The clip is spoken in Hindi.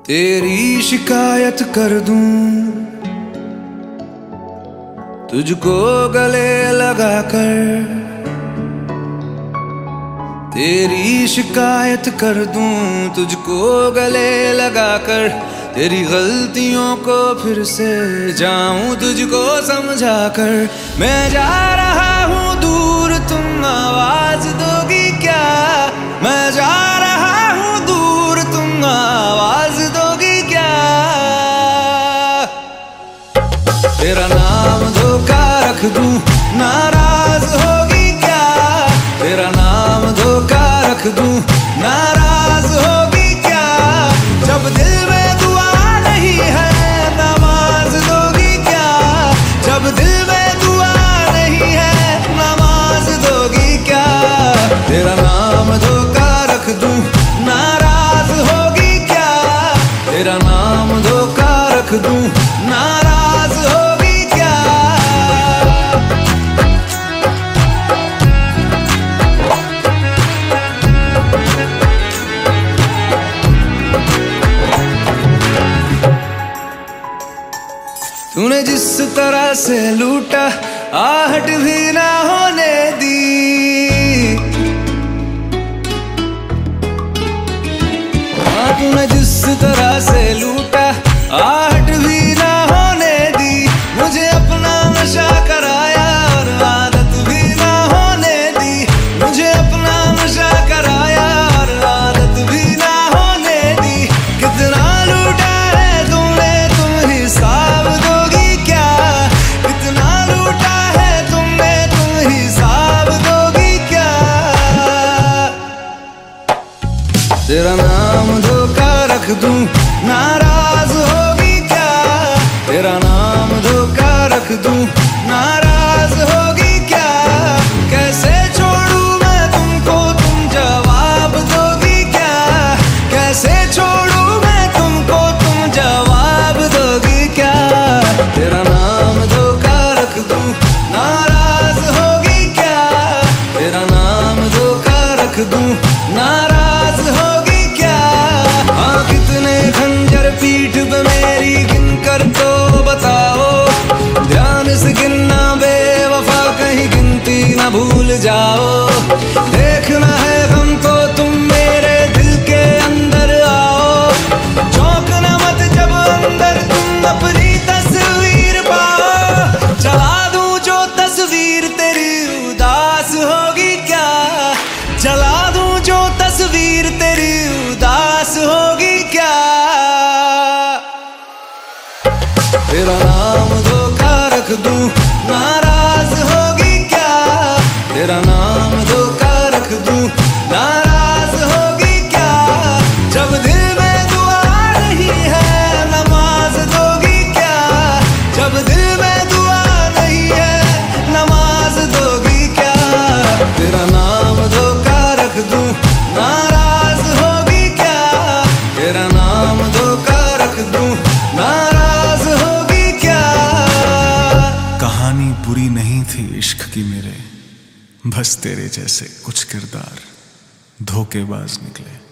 तेरी शिकायत कर दूं, तुझको गले लगाकर। तेरी शिकायत कर दूं, तुझको गले लगाकर। तेरी गलतियों को फिर से जाऊं तुझको समझाकर। मैं जा रहा हूँ दूर, तुम आवाज दोगी क्या? मैं जा रहा हूँ दूर, तुम आवाज दोगी क्या? तेरा नाम धोखा रख दूं, नाराज होगी क्या? तेरा नाम धोखा रख दूं, नाराज होगी क्या? जब दिल में दुआ नहीं है, नमाज दोगी क्या? जब दिल में दुआ नहीं है, नमाज दोगी क्या? तेरा नाम धोखा रख दूं, नाराज होगी क्या? तेरा नाम धोखा रख दूं, नाराज होगी क्या? तूने जिस तरह से लूटा, आहट भी ना होने दी। तूने जिस तरह से लूटा, आहट भी ना होने दी। मुझे अपना नशा कराया और आदत भी ना होने दी। मुझे अपना नशा कराया और आदत भी ना होने दी। कितना लूटा है तुमने, तुम हिसाब दोगी क्या? कितना लूटा है तुमने, तुम हिसाब दोगी क्या? तेरा नाम धोखा रख दूं, नाराज होगी क्या? तेरा नाम धोखा रख दूं, नाराज होगी क्या? कैसे छोड़ूं मैं तुमको, तुम जवाब दोगी क्या? कैसे छोड़ूं मैं तुमको, तुम जवाब दोगी क्या? तेरा नाम धोखा रख दूं, नाराज होगी क्या? तेरा नाम धोखा रख दूं, नाराज होगी क्या? हाँ, कितने खंजर पीठ पे मेरी गिनकर तो बताओ। ध्यान से गिनना बेवफा, कहीं गिनती ना भूल जाओ। देखना है हमको तुम मेरे दिल के अंदर आओ। चौंकना मत जब अंदर तुम अपनी तस्वीर पाओ। चला दूं जो तस्वीर तेरी उदास होगी क्या? चला दूं जो तस्वीर तेरी उदास होगी क्या? तेरा नाम धोखा रख दूं, नाराज होगी क्या? तेरा नाम धोखा रख दूं, नाराज होगी क्या? जब दिल में दुआ नहीं है, नमाज दोगी क्या? जब दिल में दुआ नहीं है, नमाज दोगी क्या? तेरा नाम धोखा रख दूं, नाराज होगी क्या? तेरा नाम धोखा रख दूं, नाराज होगी क्या? कहानी बुरी नहीं थी इश्क की मेरे, बस तेरे जैसे कुछ किरदार धोखेबाज निकले।